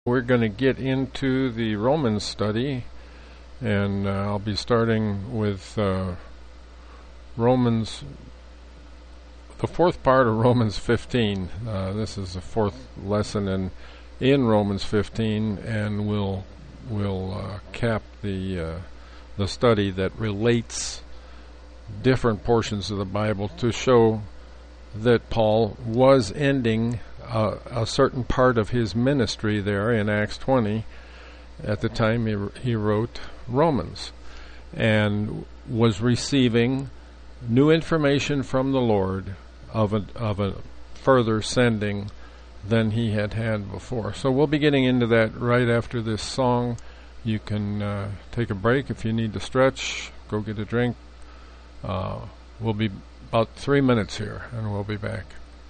We're going to get into the Romans study, and I'll be starting with Romans, the fourth part of Romans 15. This is the fourth lesson in Romans 15, and we'll cap the study that relates different portions of the Bible to show that Paul was ending a certain part of his ministry there in Acts 20 at the time he wrote Romans, and was receiving new information from the Lord of a further sending than he had before. So we'll be getting into that right after this song. You can take a break if you need to stretch, go get a drink. We'll be about 3 minutes here, and we'll be back.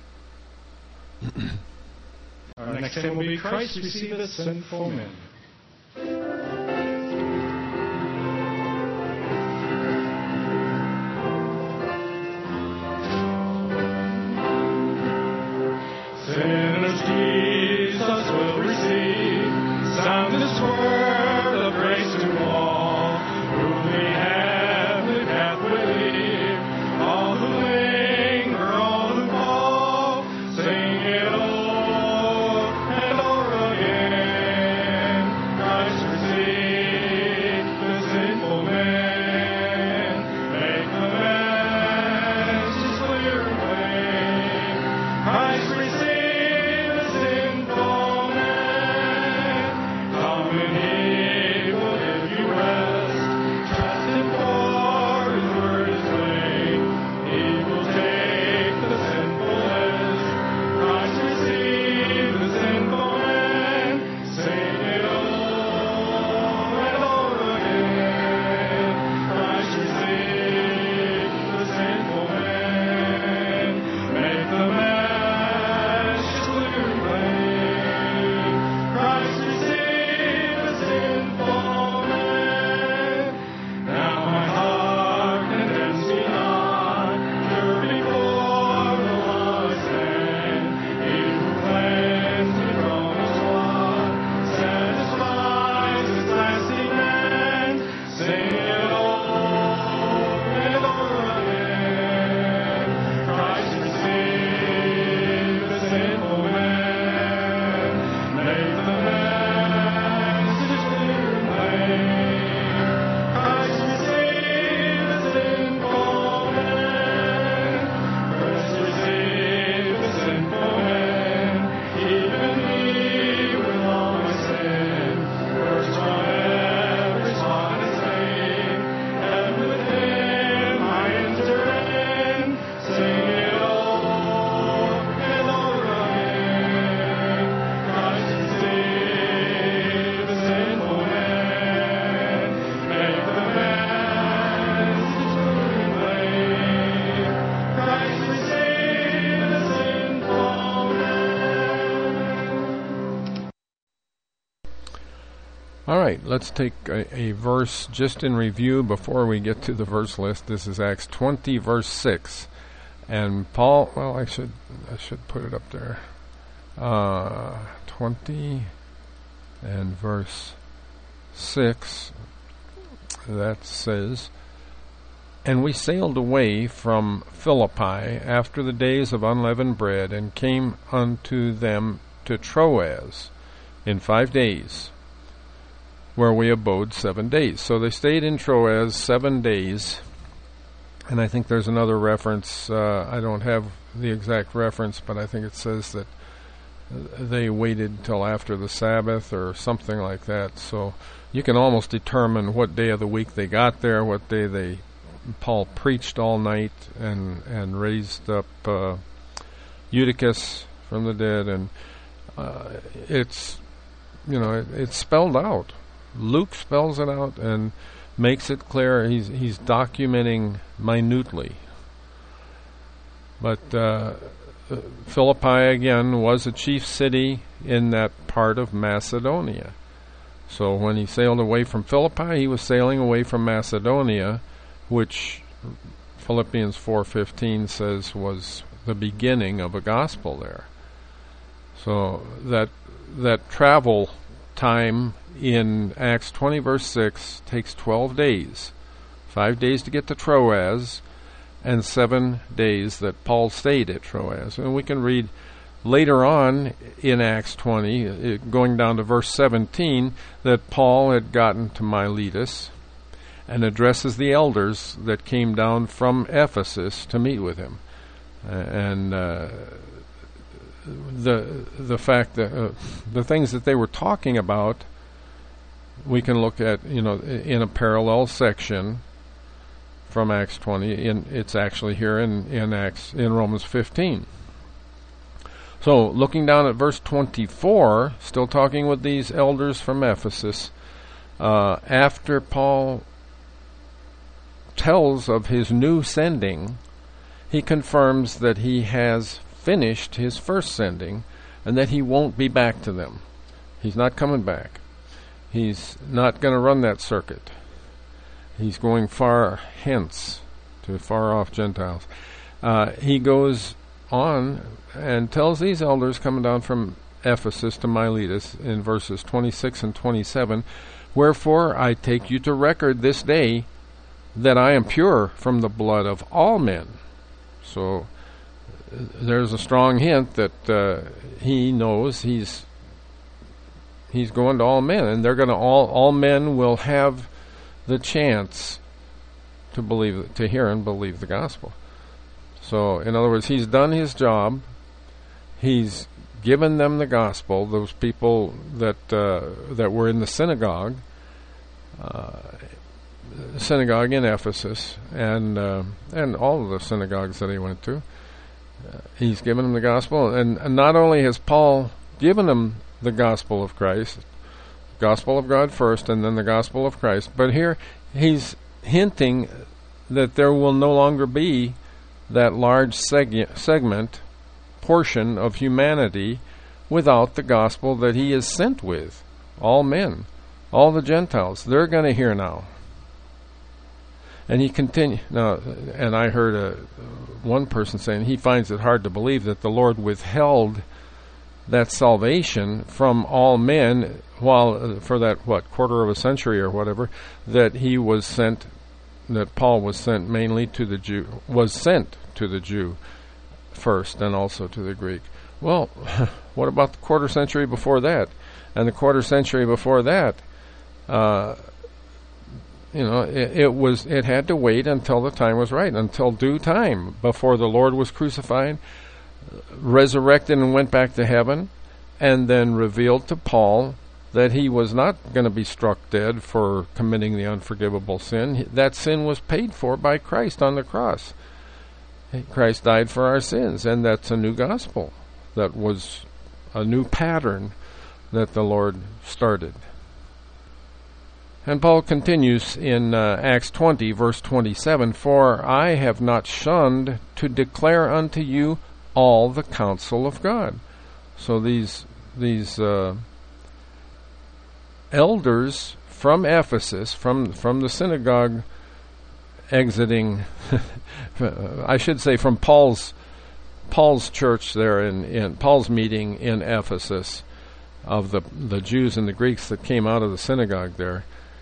Our next hymn will be Christ Receiveth Sinful Men. Sinners Jesus will receive, sound this word of grace to all, whom we have the path we leave, all who linger, all who fall, sing it o'er and o'er again. Christ receive the sinful man, make the message clear and plain. Christ receive the sinful man, come and he will give you rest. Trust him for his word is plain. He will take the sinful list. Christ receive the sinful man, sing it over and over again. Christ receive the sinful man, make the message clear and plain. Christ receive the sinful man. Now my heart condemns me not, pure before the law I stand. He who cleansed me from the swat, satisfies his lasting end. Sing it over and over again. Christ receive the sinful man, make the message clear and plain. Christ receive the sinful man, Christ receive the sinful man. Even me with all my sin, first from every spot and stain, and with him I enter in. Sing it over and over again. Christ receive the sinful man, make the message clear and plain. Christ receive the sinful man. All right, let's take a verse just in review before we get to the verse list. This is Acts 20, verse 6. And Paul, well, I should put it up there. 20 and verse 6, that says, "And we sailed away from Philippi after the days of unleavened bread, and came unto them to Troas in 5 days, where we abode 7 days." So they stayed in Troas 7 days, and I think there's another reference. I don't have the exact reference, but I think it says that they waited till after the Sabbath or something like that. So you can almost determine what day of the week they got there, what day Paul preached all night and raised up Eutychus from the dead, and it's spelled out. Luke spells it out and makes it clear. He's documenting minutely. But Philippi, again, was a chief city in that part of Macedonia. So when he sailed away from Philippi, he was sailing away from Macedonia, which Philippians 4:15 says was the beginning of a gospel there. So that travel time in Acts 20 verse 6 takes 12 days. 5 days to get to Troas, and 7 days that Paul stayed at Troas. And we can read later on in Acts 20, going down to verse 17, that Paul had gotten to Miletus and addresses the elders that came down from Ephesus to meet with him. And the fact that the things that they were talking about, we can look at, in a parallel section from Acts 20. It's actually here in Romans 15. So, looking down at verse 24, still talking with these elders from Ephesus, after Paul tells of his new sending, he confirms that he has finished his first sending and that he won't be back to them. He's not coming back. He's not going to run that circuit. He's going far hence to far off Gentiles. He goes on and tells these elders coming down from Ephesus to Miletus in verses 26 and 27, "Wherefore I take you to record this day that I am pure from the blood of all men." So there's a strong hint that he knows he's going to all men, and they're going to all men will have the chance to hear and believe the gospel. So, in other words, he's done his job. He's given them the gospel. Those people that were in the synagogue in Ephesus, and all of the synagogues that he went to, he's given them the gospel. And not only has Paul given them the gospel of Christ, gospel of God first, and then the gospel of Christ, but here he's hinting that there will no longer be that large portion of humanity without the gospel that he is sent with. All men, all the Gentiles, they're going to hear now. And he continued. Now, and I heard one person saying he finds it hard to believe that the Lord withheld that salvation from all men, while for that quarter of a century or whatever, that he was sent, that Paul was sent mainly to the Jew, was sent to the Jew first, and also to the Greek. Well, what about the quarter century before that, and the quarter century before that? It had to wait until the time was right, until due time, before the Lord was crucified, resurrected and went back to heaven, and then revealed to Paul that he was not going to be struck dead for committing the unforgivable sin. That sin was paid for by Christ on the cross. Christ died for our sins, and that's a new gospel. That was a new pattern that the Lord started. And Paul continues in Acts 20, verse 27, "For I have not shunned to declare unto you all the counsel of God." So these elders from Ephesus, from the synagogue exiting, I should say from Paul's church there in Paul's meeting in Ephesus, of the Jews and the Greeks that came out of the synagogue there.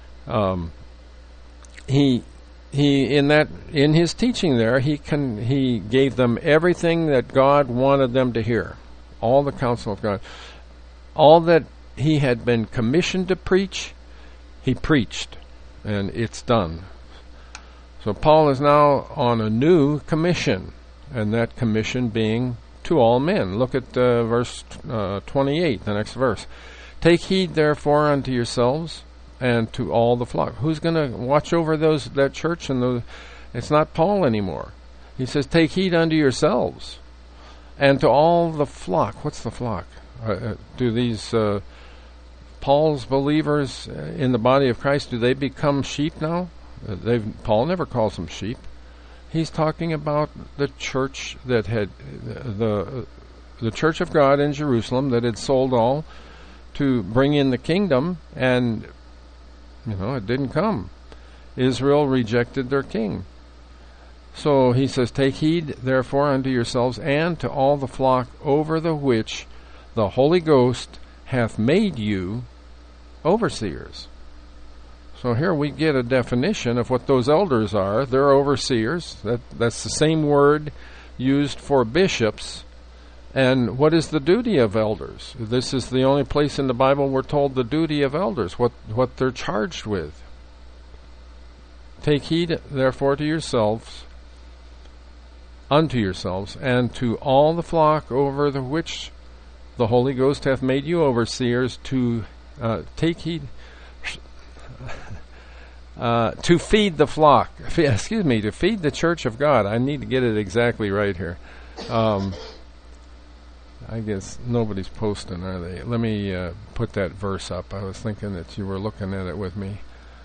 He in his teaching there, he gave them everything that God wanted them to hear, all the counsel of God, all that he had been commissioned to preach. He preached, and it's done. So Paul is now on a new commission, and that commission being to all men. Look at verse 28, the next verse. "Take heed therefore unto yourselves and to all the flock." Who's going to watch over that church? It's not Paul anymore. He says, "Take heed unto yourselves and to all the flock." What's the flock? Do these Paul's believers in the body of Christ, do they become sheep now? Paul never calls them sheep. He's talking about the church that had the church of God in Jerusalem that had sold all to bring in the kingdom, and it didn't come. Israel rejected their king. So he says, "Take heed therefore unto yourselves and to all the flock over the which the Holy Ghost hath made you overseers. So here we get a definition of what those elders are. They're overseers. That's the same word used for bishops. And what is the duty of elders? This is the only place in the Bible we're told the duty of elders, what they're charged with. Take heed, therefore, to yourselves, unto yourselves, and to all the flock over the which the Holy Ghost hath made you overseers, to take heed, to feed the flock. To feed the church of God. I need to get it exactly right here. I guess nobody's posting, are they? Let me put that verse up. I was thinking that you were looking at it with me.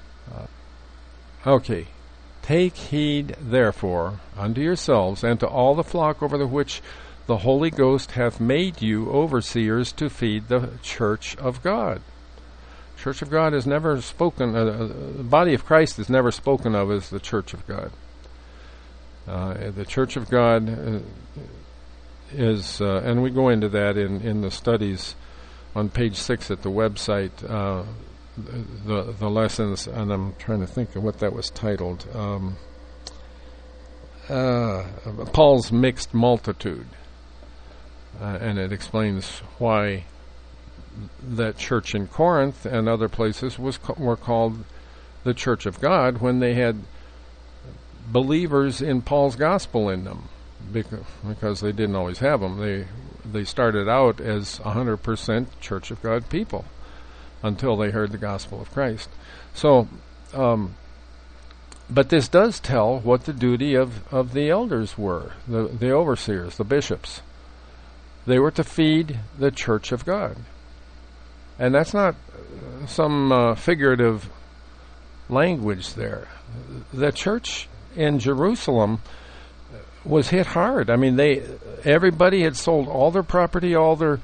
Okay. Take heed, therefore, unto yourselves, and to all the flock over the which the Holy Ghost hath made you overseers, to feed the church of God. Church of God is never spoken, the body of Christ is never spoken of as the church of God. The church of God is, and we go into that in the studies on page 6 at the website, the lessons, and I'm trying to think of what that was titled. Paul's mixed multitude, and it explains why that church in Corinth and other places were called the church of God when they had believers in Paul's gospel in them, because they didn't always have them. They started out as 100% church of God people until they heard the gospel of Christ. So, but this does tell what the duty of the elders were, the overseers, the bishops. They were to feed the church of God. And that's not some figurative language there. The church in Jerusalem was hit hard. I mean, everybody had sold all their property, all their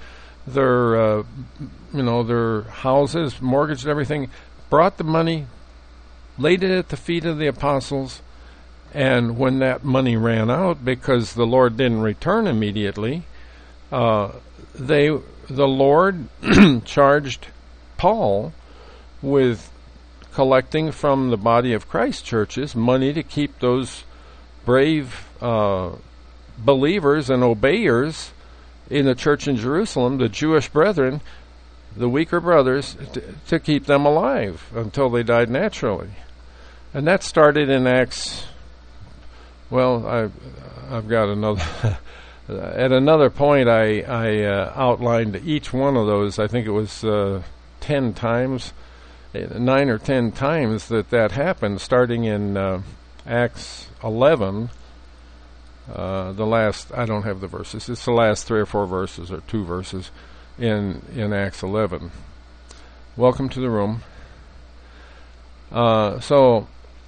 houses, mortgaged everything, brought the money, laid it at the feet of the apostles, and when that money ran out, because the Lord didn't return immediately, the Lord charged Paul with collecting from the body of Christ churches money to keep those brave believers and obeyers in the church in Jerusalem, the Jewish brethren, the weaker brothers, to keep them alive until they died naturally. And that started in Acts. Well, I've got another. At another point, I outlined each one of those. I think it was 10 times, 9 or 10 times that happened, starting in Acts 11. The last, I don't have the verses. It's the last 3 or 4 verses, or 2 verses in Acts 11. Welcome to the room. So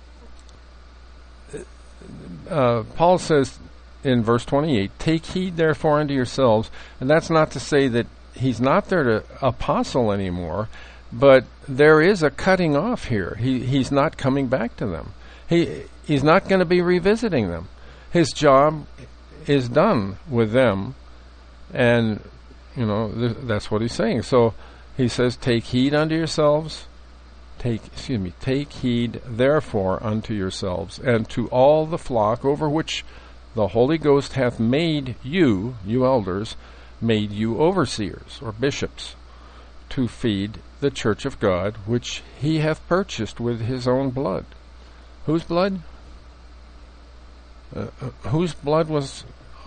Paul says in verse 28, take heed therefore unto yourselves, and that's not to say that he's not there to apostle anymore, but there is a cutting off here. He's not coming back to them. He's not going to be revisiting them. His job is done with them, and that's what he's saying. So he says, take heed unto yourselves. Take heed therefore unto yourselves, and to all the flock over which the Holy Ghost hath made you elders, made you overseers or bishops, to feed the church of God, which he hath purchased with his own blood. Whose blood? Whose blood was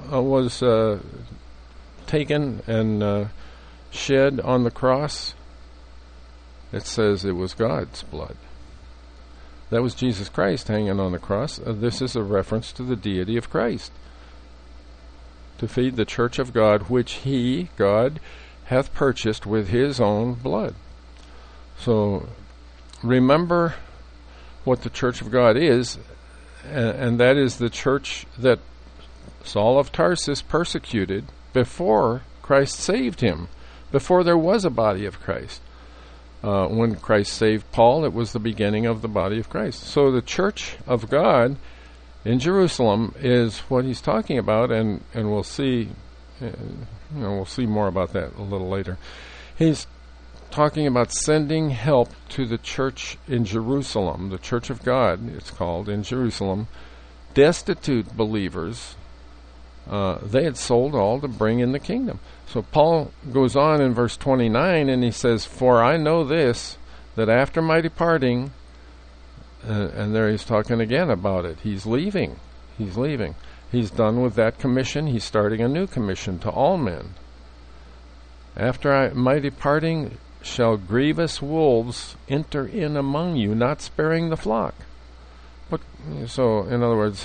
taken and shed on the cross? It says it was God's blood. That was Jesus Christ hanging on the cross. This is a reference to the deity of Christ. To feed the church of God, which he, God, hath purchased with his own blood. So remember what the church of God is, and that is the church that Saul of Tarsus persecuted before Christ saved him, before there was a body of Christ. When Christ saved Paul, it was the beginning of the body of Christ. So the church of God in Jerusalem is what he's talking about, and we'll see. We'll see more about that a little later. He's talking about sending help to the church in Jerusalem, the Church of God, it's called, in Jerusalem, destitute believers. They had sold all to bring in the kingdom. So Paul goes on in verse 29 and he says, "For I know this, that after my departing," and there he's talking again about it. He's leaving. He's done with that commission. He's starting a new commission to all men. "After my departing shall grievous wolves enter in among you, not sparing the flock." So, in other words,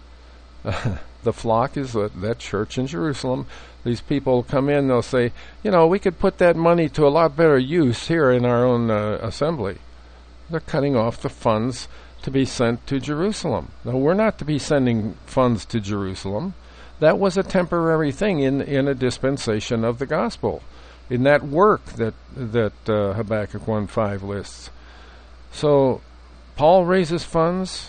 the flock is that church in Jerusalem. These people come in, they'll say, we could put that money to a lot better use here in our own assembly. They're cutting off the funds to be sent to Jerusalem. Now, we're not to be sending funds to Jerusalem. That was a temporary thing in a dispensation of the gospel, in that work that Habakkuk 1:5 lists. So Paul raises funds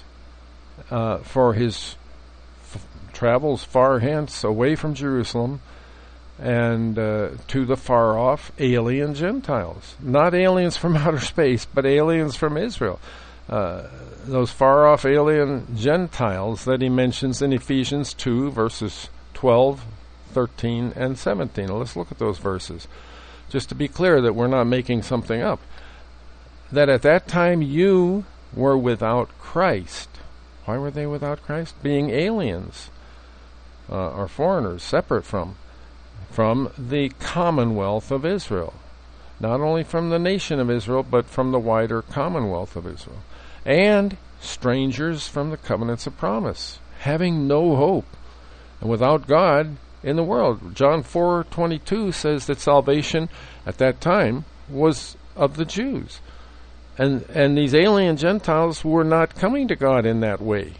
for his travels far hence, away from Jerusalem, and to the far-off alien Gentiles. Not aliens from outer space, but aliens from Israel. Those far-off alien Gentiles that he mentions in Ephesians 2, verses 12, 13, and 17. Now let's look at those verses, just to be clear that we're not making something up. "That at that time you were without Christ." Why were they without Christ? Being aliens, or foreigners, separate from the commonwealth of Israel. Not only from the nation of Israel, but from the wider commonwealth of Israel. And strangers from the covenants of promise, having no hope, and without God in the world. John 4:22 says that salvation at that time was of the Jews. And these alien Gentiles were not coming to God in that way.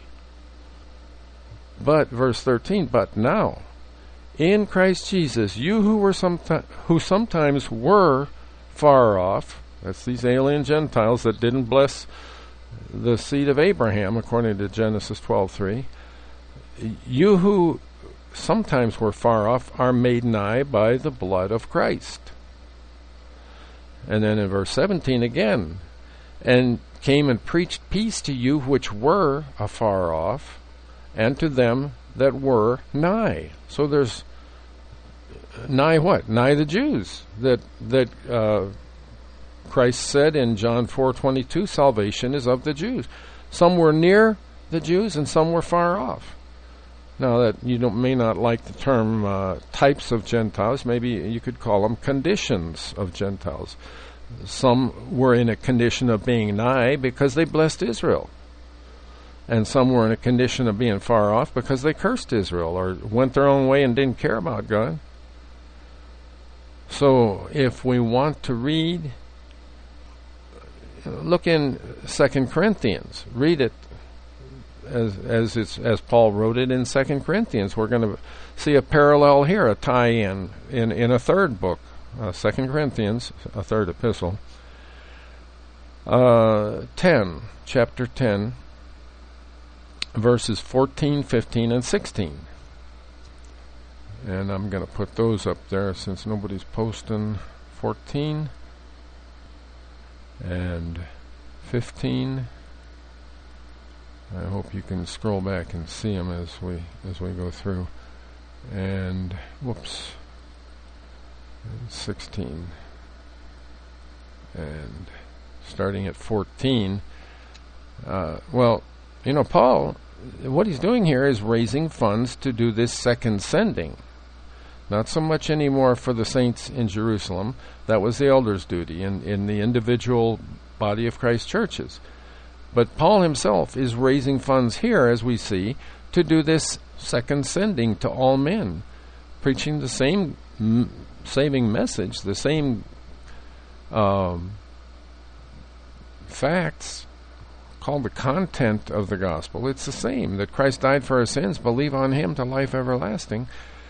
But, verse 13, "But now, in Christ Jesus, you who sometimes were far off," that's these alien Gentiles that didn't bless the seed of Abraham, according to Genesis 12:3, "you who sometimes were far off are made nigh by the blood of Christ." And then in verse 17 again, "and came and preached peace to you which were afar off, and to them that were nigh." So there's nigh what? Nigh the Jews. That Christ said in John 4:22, salvation is of the Jews. Some were near the Jews and some were far off. Now that you may not like the term types of Gentiles, maybe you could call them conditions of Gentiles. Some were in a condition of being nigh because they blessed Israel. And some were in a condition of being far off because they cursed Israel or went their own way and didn't care about God. So if we want to read, look in 2 Corinthians. Read it as Paul wrote it in 2 Corinthians. We're going to see a parallel here, a tie-in in a third book, 2 Corinthians, a third epistle. Chapter 10, verses 14, 15, and 16. And I'm going to put those up there since nobody's posting 14 and 15. I hope you can scroll back and see them as we go through. And 16. And starting at 14. Paul, what he's doing here is raising funds to do this second sending. Not so much anymore for the saints in Jerusalem. That was the elders' duty in the individual body of Christ churches. But Paul himself is raising funds here, as we see, to do this second sending to all men, preaching the same saving message, the same facts, called the content of the gospel. It's the same, that Christ died for our sins, believe on him to life everlasting.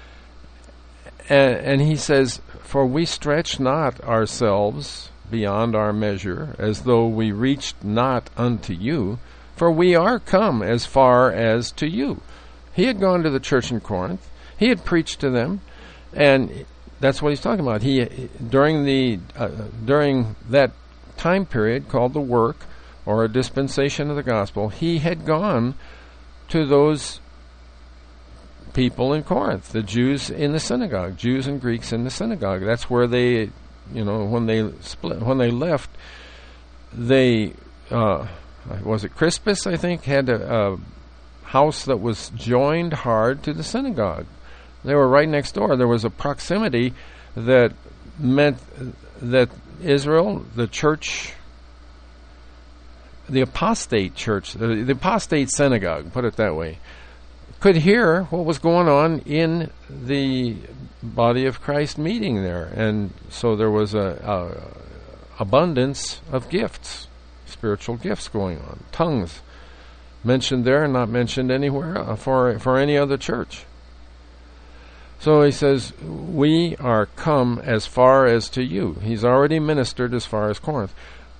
And he says, for we stretch not ourselves beyond our measure, as though we reached not unto you, for we are come as far as to you. He had gone to the church in Corinth. He had preached to them, and that's what he's talking about. During that time period called the work or a dispensation of the gospel, he had gone to those people in Corinth, the Jews in the synagogue, Jews and Greeks in the synagogue. That's where they, when they left, they was it Crispus, I think, had a house that was joined hard to the synagogue. They were right next door. There was a proximity that meant that Israel, the church, the apostate church, the apostate synagogue, put it that way, could hear what was going on in the body of Christ meeting there. And so there was a abundance of gifts, spiritual gifts going on. Tongues mentioned there and not mentioned anywhere for any other church. So he says, we are come as far as to you. He's already ministered as far as Corinth.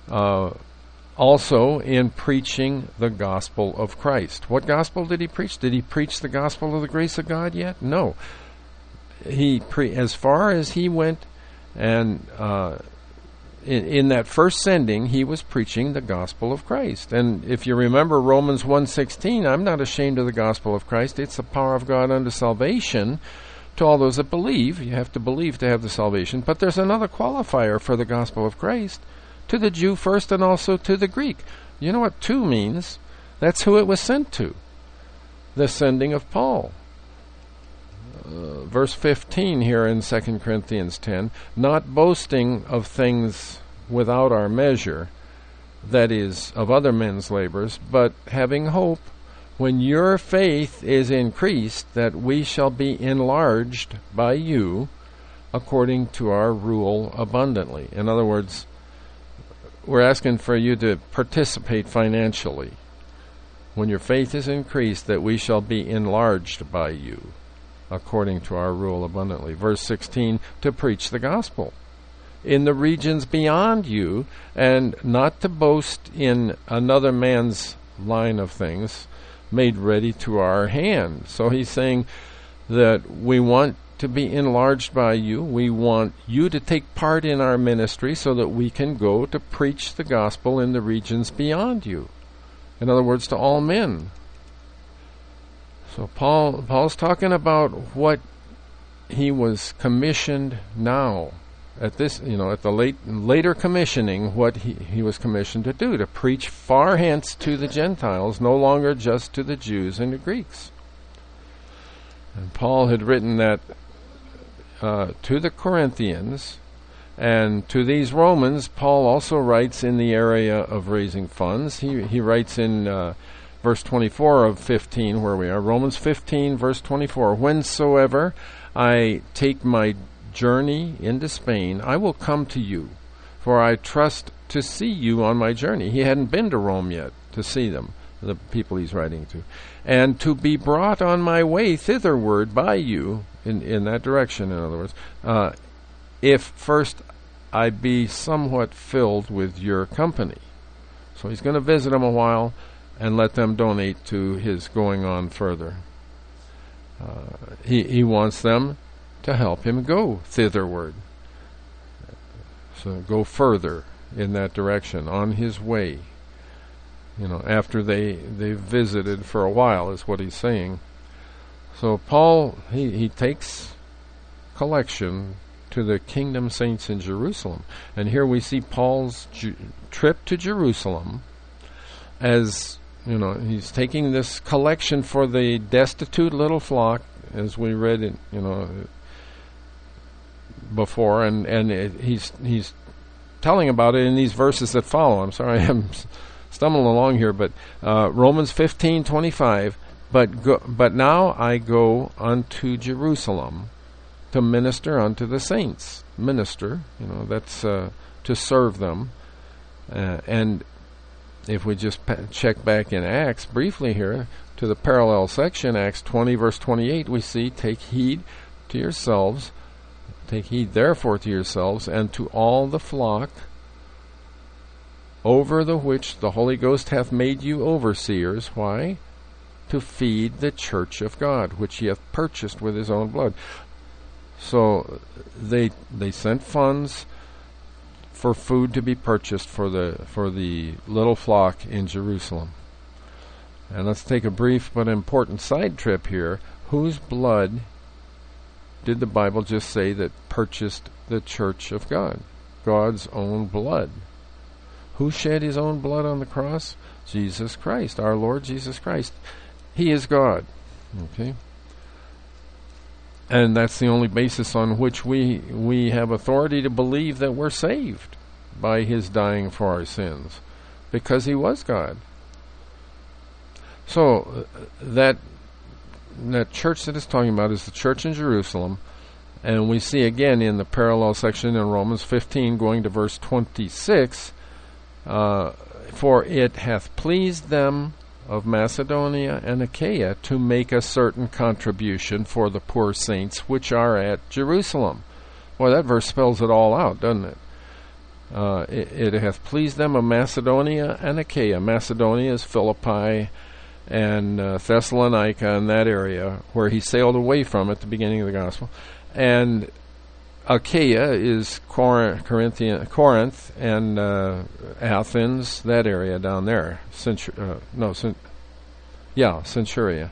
Also in preaching the gospel of Christ. What gospel did he preach? Did he preach the gospel of the grace of God yet? No. As far as he went, and in that first sending, he was preaching the gospel of Christ. And if you remember Romans 1:16, I'm not ashamed of the gospel of Christ. It's the power of God unto salvation to all those that believe. You have to believe to have the salvation. But there's another qualifier for the gospel of Christ. To the Jew first and also to the Greek. You know what to means? That's who it was sent to. The sending of Paul. Verse 15 here in 2 Corinthians 10, not boasting of things without our measure, that is, of other men's labors, but having hope, when your faith is increased, that we shall be enlarged by you, according to our rule abundantly. In other words, we're asking for you to participate financially. When your faith is increased, that we shall be enlarged by you, according to our rule abundantly. Verse 16, to preach the gospel in the regions beyond you, and not to boast in another man's line of things made ready to our hand. So he's saying that we want to be enlarged by you. We want you to take part in our ministry so that we can go to preach the gospel in the regions beyond you. In other words, to all men. So Paul's talking about what he was commissioned now. At this, at the later commissioning, what he was commissioned to do, to preach far hence to the Gentiles, no longer just to the Jews and the Greeks. And Paul had written that to the Corinthians, and to these Romans. Paul also writes in the area of raising funds. He writes in verse 24 of 15, where we are, Romans 15, verse 24, whensoever I take my journey into Spain, I will come to you, for I trust to see you on my journey. He hadn't been to Rome yet to see them, the people he's writing to, and to be brought on my way thitherward by you, in that direction, in other words, if first I be somewhat filled with your company. So he's going to visit them a while and let them donate to his going on further. He wants them to help him go thitherward. So go further in that direction, on his way. After they've visited for a while, is what he's saying. So Paul, he takes collection to the kingdom saints in Jerusalem. And here we see Paul's trip to Jerusalem as, he's taking this collection for the destitute little flock, as we read in, before, and he's telling about it in these verses that follow. I'm sorry, I'm stumbling along here, but Romans 15:25. But now I go unto Jerusalem to minister unto the saints. Minister, that's to serve them. And if we just check back in Acts briefly here to the parallel section, Acts 20 verse 28, we see, take heed therefore to yourselves and to all the flock over the which the Holy Ghost hath made you overseers. Why? To feed the church of God, which he hath purchased with his own blood. So they sent funds for food to be purchased for the little flock in Jerusalem. And let's take a brief but important side trip here. Whose blood did the Bible just say that purchased the church of God? God's own blood. Who shed his own blood on the cross? Jesus Christ, our Lord Jesus Christ. He is God. Okay? And that's the only basis on which we have authority to believe that we're saved, by his dying for our sins, because he was God. So that church that it's talking about is the church in Jerusalem, and we see again in the parallel section in Romans 15 going to verse 26, for it hath pleased them of Macedonia and Achaia to make a certain contribution for the poor saints which are at Jerusalem. Well, that verse spells it all out, doesn't it? It hath pleased them of Macedonia and Achaia. Macedonia is Philippi and Thessalonica and that area where he sailed away from at the beginning of the gospel. And Achaia is Corinth and Athens, that area down there. Centuria.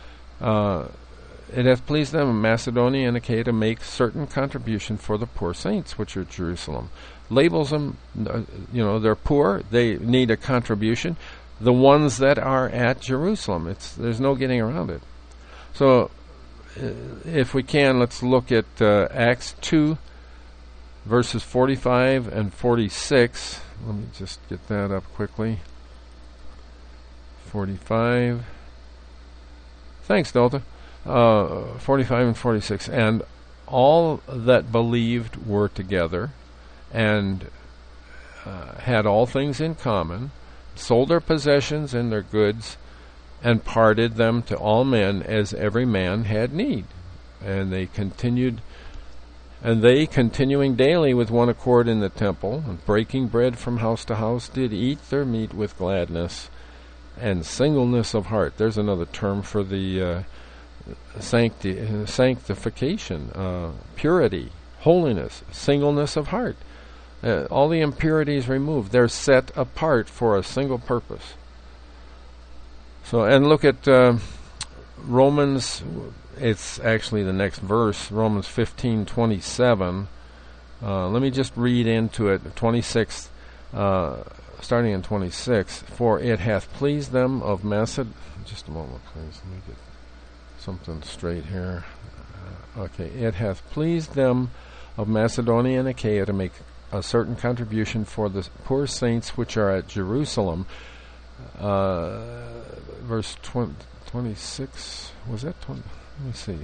It hath pleased them of Macedonia and Achaia to make certain contribution for the poor saints which are at Jerusalem. Labels them, they're poor, they need a contribution. The ones that are at Jerusalem, there's no getting around it. So, if we can, let's look at Acts 2, verses 45 and 46. Let me just get that up quickly. 45. Thanks, Delta. 45 and 46. And all that believed were together, and had all things in common, sold their possessions and their goods, and parted them to all men as every man had need. And they continuing daily with one accord in the temple, and breaking bread from house to house, did eat their meat with gladness and singleness of heart. There's another term for the sanctification, purity, holiness, singleness of heart. All the impurities removed. They're set apart for a single purpose. So, and look at Romans. It's actually the next verse, Romans 15:27. Let me just read into it. 26, starting in 26. For it hath pleased them of Macedonia. Just a moment, please. Let me get something straight here. Okay, it hath pleased them of Macedonia and Achaia to make a certain contribution for the poor saints which are at Jerusalem. Verse 26, was that 20? Let me see.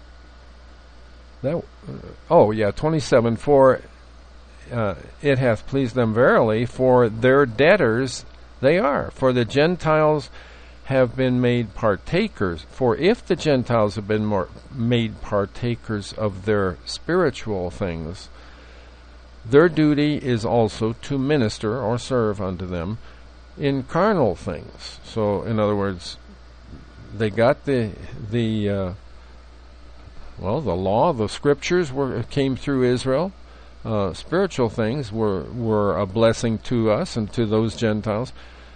27. For it hath pleased them verily, for their debtors they are. For the Gentiles have been made partakers. For if the Gentiles have been made partakers of their spiritual things, their duty is also to minister or serve unto them in carnal things. So, in other words, they got the law, the scriptures came through Israel. Spiritual things were a blessing to us and to those Gentiles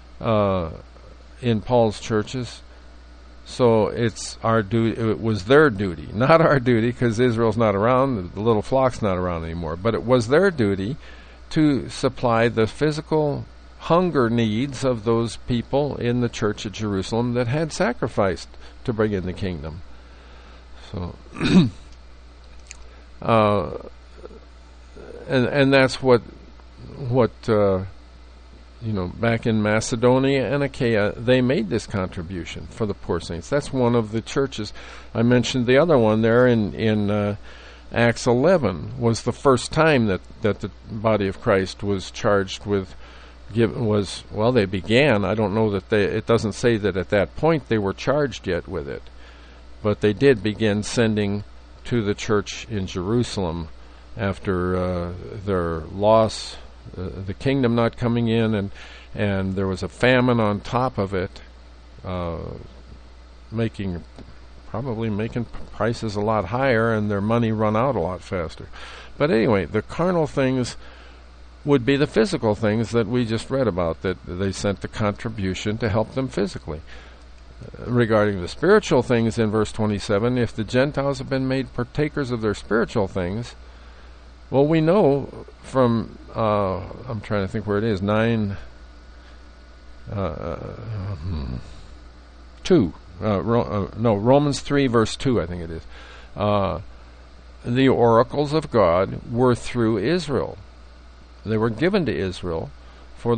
in Paul's churches. So it's our duty. It was their duty, not our duty, because Israel's not around, the little flock's not around anymore. But it was their duty to supply the physical hunger needs of those people in the church at Jerusalem that had sacrificed to bring in the kingdom. So, and that's what back in Macedonia and Achaia, they made this contribution for the poor saints. That's one of the churches. I mentioned the other one there in Acts 11 was the first time that the body of Christ was charged with. They began. I don't know that it doesn't say that at that point they were charged yet with it, but they did begin sending to the church in Jerusalem after their loss, the kingdom not coming in, and there was a famine on top of it, making probably making prices a lot higher and their money run out a lot faster. But anyway, the carnal things would be the physical things that we just read about, that they sent the contribution to help them physically. Regarding the spiritual things in verse 27, if the Gentiles have been made partakers of their spiritual things, well, we know from, I'm trying to think where it is, 2. Romans 3 verse 2, I think it is. The oracles of God were through Israel. They were given to Israel for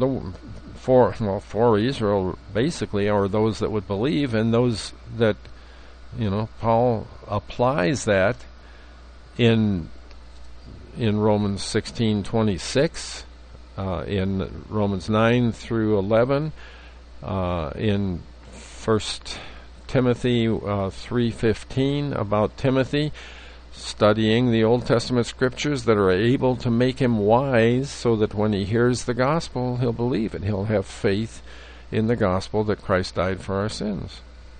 Israel, basically, or those that would believe, and those that, Paul applies that in Romans 16:26, in Romans 9 through 11, in 1 Timothy 3:15 about Timothy studying the Old Testament scriptures that are able to make him wise, so that when he hears the gospel, he'll believe it. He'll have faith in the gospel that Christ died for our sins.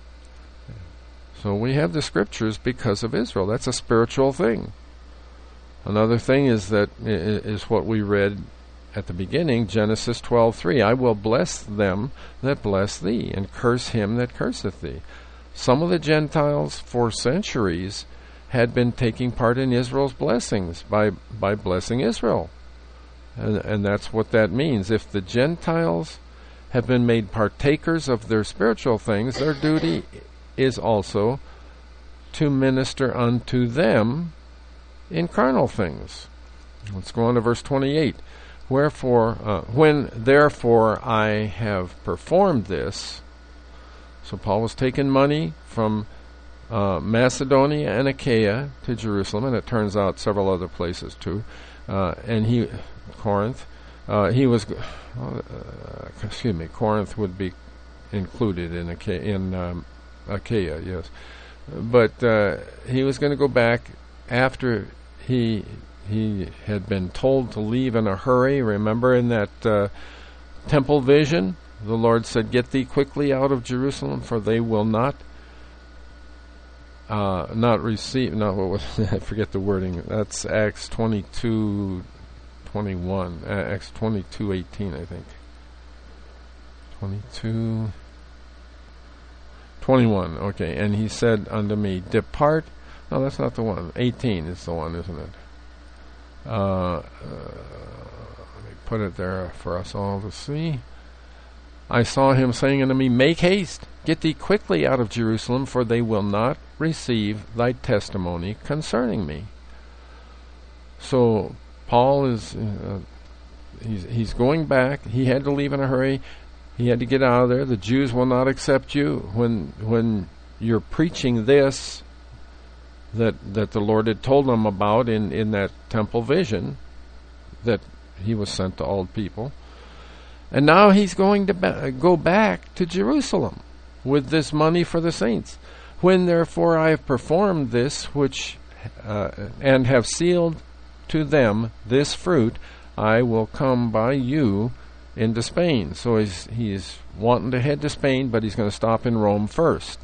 So we have the scriptures because of Israel. That's a spiritual thing. Another thing is what we read at the beginning, Genesis 12:3. I will bless them that bless thee, and curse him that curseth thee. Some of the Gentiles for centuries had been taking part in Israel's blessings by blessing Israel. And that's what that means. If the Gentiles have been made partakers of their spiritual things, their duty is also to minister unto them in carnal things. Let's go on to verse 28. When therefore I have performed this, so Paul was taking money from Macedonia and Achaia to Jerusalem, and it turns out several other places too. Corinth. Corinth would be included in Achaia, yes. But he was going to go back after he had been told to leave in a hurry. Remember in that temple vision, the Lord said, "Get thee quickly out of Jerusalem, for they will not receive." No, I forget the wording. That's Acts 22:21. Acts 22:18, I think. 22:21. Okay, and he said unto me, "Depart." No, that's not the one. 18 is the one, isn't it? Let me put it there for us all to see. I saw him saying unto me, "Make haste, get thee quickly out of Jerusalem, for they will not receive thy testimony concerning me." So Paul is he's going back. He had to leave in a hurry. He had to get out of there. The Jews will not accept you when you're preaching this that the Lord had told them about in that temple vision, that he was sent to all people. And now he's going to go back to Jerusalem with this money for the saints. When therefore I have performed this, and have sealed to them this fruit, I will come by you into Spain. So he's wanting to head to Spain, but he's going to stop in Rome first.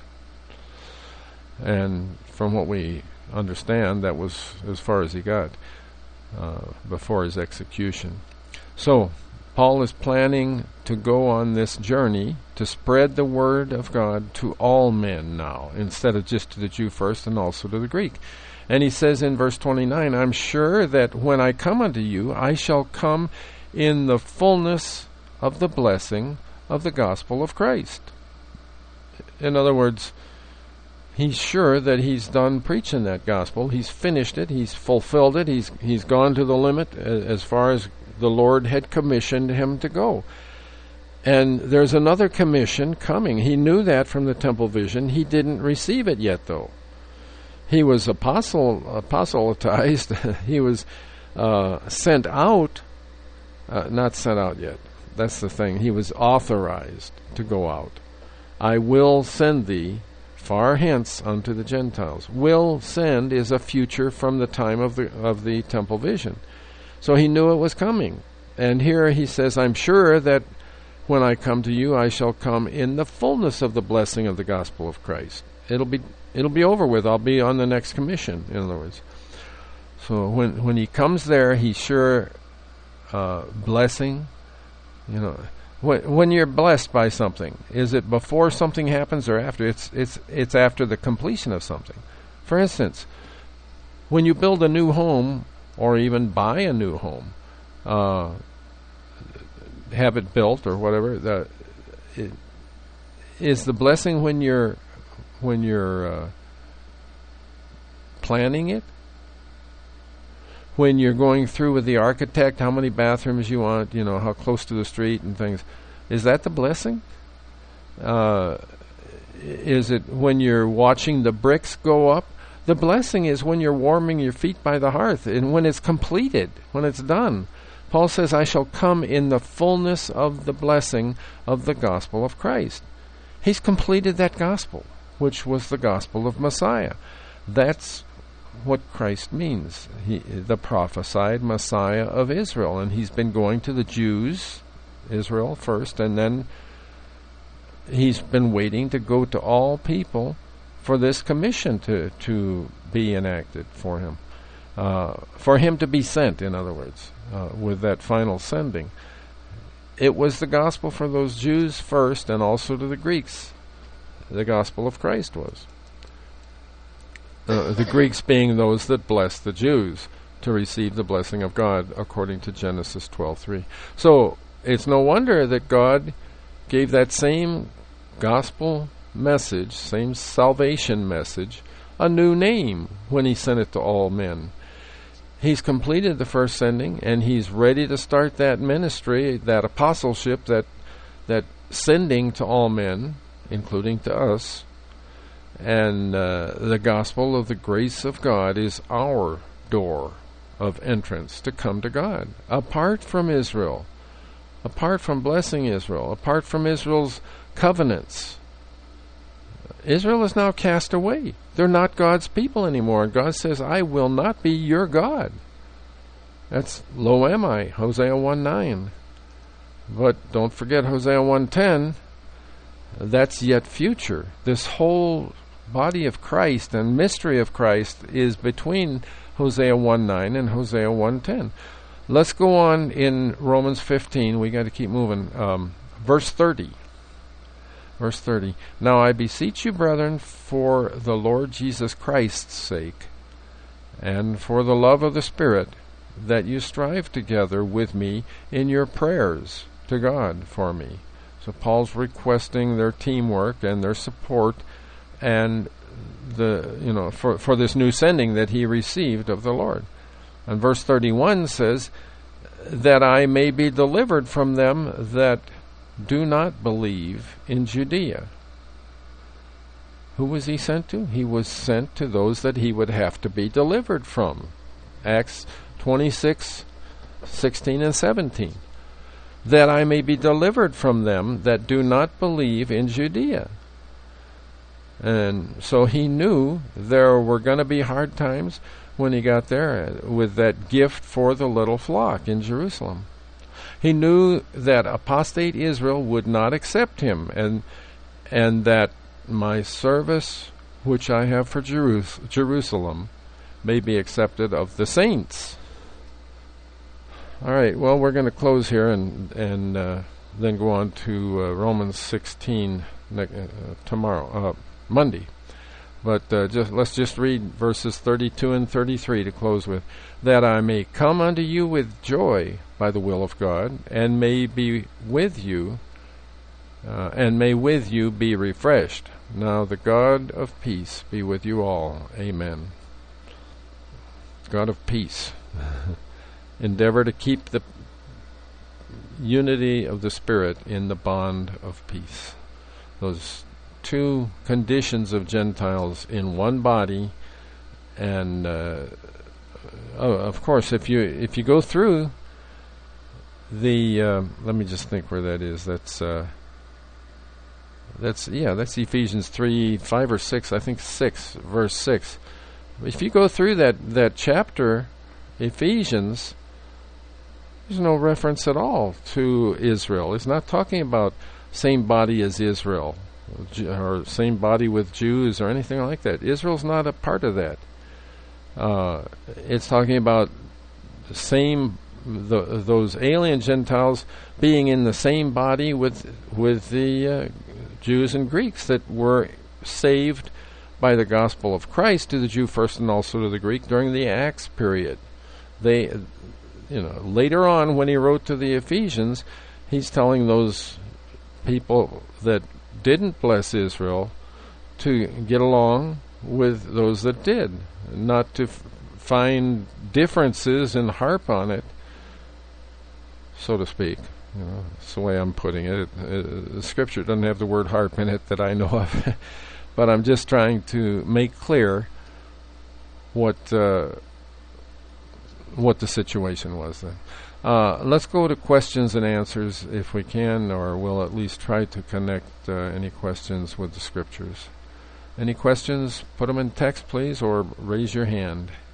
And from what we understand, that was as far as he got before his execution. So Paul is planning to go on this journey to spread the word of God to all men now, instead of just to the Jew first and also to the Greek. And he says in verse 29, I'm sure that when I come unto you, I shall come in the fullness of the blessing of the gospel of Christ. In other words, he's sure that he's done preaching that gospel. He's finished it. He's fulfilled it. He's gone to the limit as far as the Lord had commissioned him to go. And there's another commission coming. He knew that from the temple vision. He didn't receive it yet, though. He was apostolatized. He was sent out. Not sent out yet. That's the thing. He was authorized to go out. I will send thee far hence unto the Gentiles. Will send is a future from the time of the temple vision. So he knew it was coming. And here he says, I'm sure that when I come to you, I shall come in the fullness of the blessing of the gospel of Christ. it'll be over with. I'll be on the next commission, in other words. So when he comes there, he's sure blessing. You know, when you're blessed by something, is it before something happens or after? It's after the completion of something. For instance, when you build a new home or even buy a new home, have it built or whatever, is the blessing when you're planning it? When you're going through with the architect, how many bathrooms you want, you know, how close to the street and things. Is that the blessing? Is it when you're watching the bricks go up? The blessing is when you're warming your feet by the hearth and when it's completed, when it's done. Paul says, I shall come in the fullness of the blessing of the gospel of Christ. He's completed that gospel, which was the gospel of Messiah. That's what Christ means. The prophesied Messiah of Israel. And he's been going to the Jews, Israel first, and then he's been waiting to go to all people for this commission to be enacted for him. For him to be sent, in other words, with that final sending. It was the gospel for those Jews first and also to the Greeks. The gospel of Christ was. The Greeks being those that blessed the Jews to receive the blessing of God according to Genesis 12:3. So it's no wonder that God gave that same gospel message, same salvation message, a new name when he sent it to all men. He's completed the first sending, and he's ready to start that ministry, that apostleship, that sending to all men, including to us. And the gospel of the grace of God is our door of entrance to come to God. Apart from Israel, apart from blessing Israel, apart from Israel's covenants, Israel is now cast away. They're not God's people anymore. And God says, I will not be your God. That's lo am I, Hosea 1:9. But don't forget Hosea 1:10. That's yet future. This whole body of Christ and mystery of Christ is between Hosea 1:9 and Hosea 1:10. Let's go on in Romans 15. We got to keep moving. Verse 30. Verse 30. Now I beseech you, brethren, for the Lord Jesus Christ's sake, and for the love of the Spirit, that you strive together with me in your prayers to God for me. So Paul's requesting their teamwork and their support, and for this new sending that he received of the Lord. And verse 31 says, that I may be delivered from them that do not believe in Judea. Who was he sent to? He was sent to those that he would have to be delivered from. Acts 26:16 and 17. That I may be delivered from them that do not believe in Judea. And so he knew there were going to be hard times when he got there with that gift for the little flock in Jerusalem. He knew that apostate Israel would not accept him, and that my service which I have for Jerusalem may be accepted of the saints. All right, well, we're going to close here and then go on to Romans 16 tomorrow, Monday. But let's just read verses 32 and 33 to close with. That I may come unto you with joy by the will of God, and may be with you, and may with you be refreshed. Now the God of peace be with you all. Amen. God of peace. Endeavor to keep the unity of the Spirit in the bond of peace. Those two conditions of Gentiles in one body, and of course, if you go through the let me just think where that is. That's Ephesians 3:5 or 6. I think 6, verse 6. If you go through that chapter, Ephesians, there's no reference at all to Israel. It's not talking about same body as Israel. or same body with Jews or anything like that. Israel's not a part of that. It's talking about those alien Gentiles being in the same body with the Jews and Greeks that were saved by the gospel of Christ, to the Jew first and also to the Greek, during the Acts period. They, later on when he wrote to the Ephesians, he's telling those people that didn't bless Israel to get along with those that did, not to find differences and harp on it, so to speak. That's the way I'm putting it. The scripture doesn't have the word harp in it that I know of, but I'm just trying to make clear what the situation was then. Let's go to questions and answers if we can, or we'll at least try to connect any questions with the scriptures. Any questions? Put them in text, please, or raise your hand.